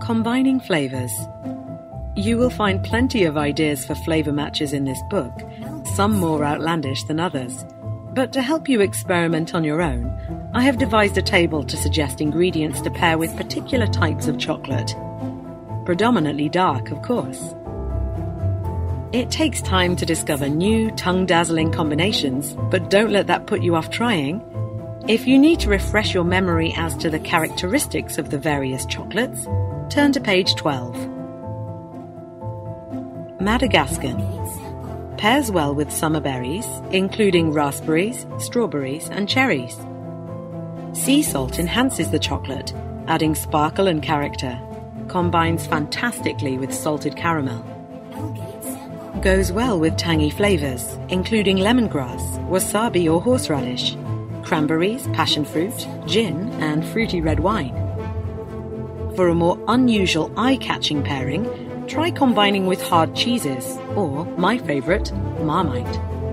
Combining flavors. You will find plenty of ideas for flavor matches in this book, some more outlandish than others. But to help you experiment on your own, I have devised a table to suggest ingredients to pair with particular types of chocolate. Predominantly dark, of course. It takes time to discover new, tongue-dazzling combinations, but don't let that put you off trying. If you need to refresh your memory as to the characteristics of the various chocolates, turn to page 12. Madagascan. Pairs well with summer berries, including raspberries, strawberries, and cherries. Sea salt enhances the chocolate, adding sparkle and character. Combines fantastically with salted caramel. Goes well with tangy flavors, including lemongrass, wasabi or horseradish, cranberries, passion fruit, gin, and fruity red wine. For a more unusual eye-catching pairing, try combining with hard cheeses, or, my favorite, Marmite.